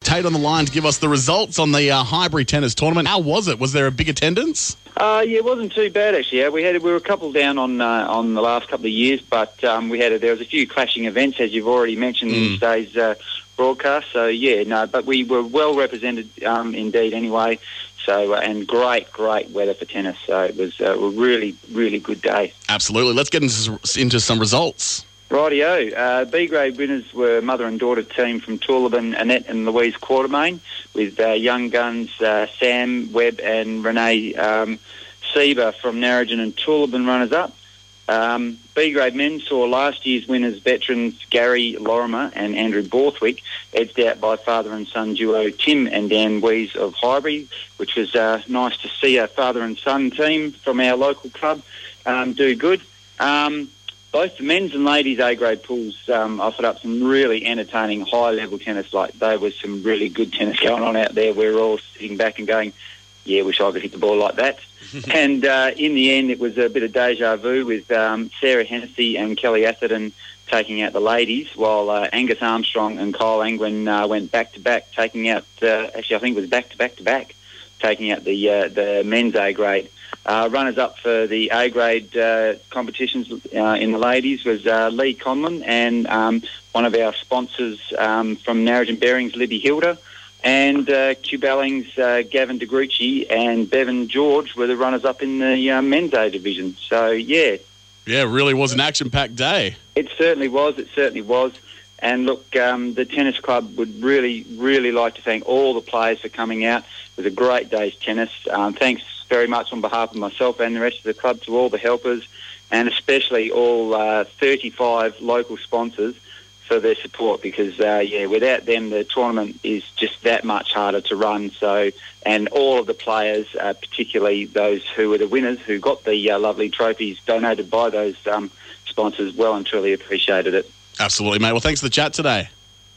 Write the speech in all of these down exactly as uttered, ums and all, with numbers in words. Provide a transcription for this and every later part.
Tate on the line to give us the results on the uh, Highbury Tennis Tournament. How was it? Was there a big attendance? Uh, yeah, it wasn't too bad actually. Yeah, we had we were a couple down on uh, on the last couple of years, but um, we had a, there was a few clashing events as you've already mentioned Mm. in today's uh, broadcast. So yeah, no, but we were well represented um, indeed anyway. So uh, and great, great weather for tennis. So it was uh, a really, really good day. Absolutely. Let's get into, into some results. Rightio. Uh, B-grade winners were mother and daughter team from Tooleben, Annette and Louise Quartermain, with uh, young guns uh, Sam Webb and Renee um, Sieber from Narrogin and Tooleben runners-up. Um, B-grade men saw last year's winners, veterans Gary Lorimer and Andrew Borthwick, edged out by father and son duo Tim and Dan Wees of Highbury, which was uh, nice to see a father and son team from our local club um, do good. Um, Both the men's and ladies' A-grade pools um, offered up some really entertaining high-level tennis. Like there was some really good tennis going on out there. We were all sitting back and going, yeah, wish I could hit the ball like that. And uh, in the end, it was a bit of deja vu with um, Sarah Hennessy and Kelly Atherton taking out the ladies, while uh, Angus Armstrong and Kyle Angwin uh, went back-to-back, taking out, uh, actually I think it was back-to-back-to-back, taking out the, uh, the men's A-grade. Uh, runners-up for the A-grade uh, competitions uh, in the ladies was uh, Lee Conlon and um, one of our sponsors um, from Narrogin Bearings, Libby Hilda, and uh, Q Bellings, uh, Gavin DeGrucci and Bevan George were the runners-up in the uh, men's A division. So, yeah. Yeah, it really was an action-packed day. It certainly was. It certainly was. And look, um, the tennis club would really, really like to thank all the players for coming out. It was a great day's tennis. Um, thanks very much on behalf of myself and the rest of the club to all the helpers, and especially all uh, thirty-five local sponsors for their support, because, uh, yeah, without them, the tournament is just that much harder to run. So, and all of the players, uh, particularly those who were the winners, who got the uh, lovely trophies donated by those um, sponsors, well and truly appreciated it. Absolutely, mate. Well, thanks for the chat today.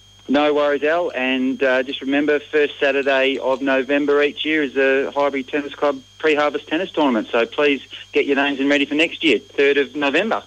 No worries, Al. And uh, just remember, first Saturday of November each year is the Highbury Tennis Club pre-harvest tennis tournament. So please get your names in ready for next year, third of November.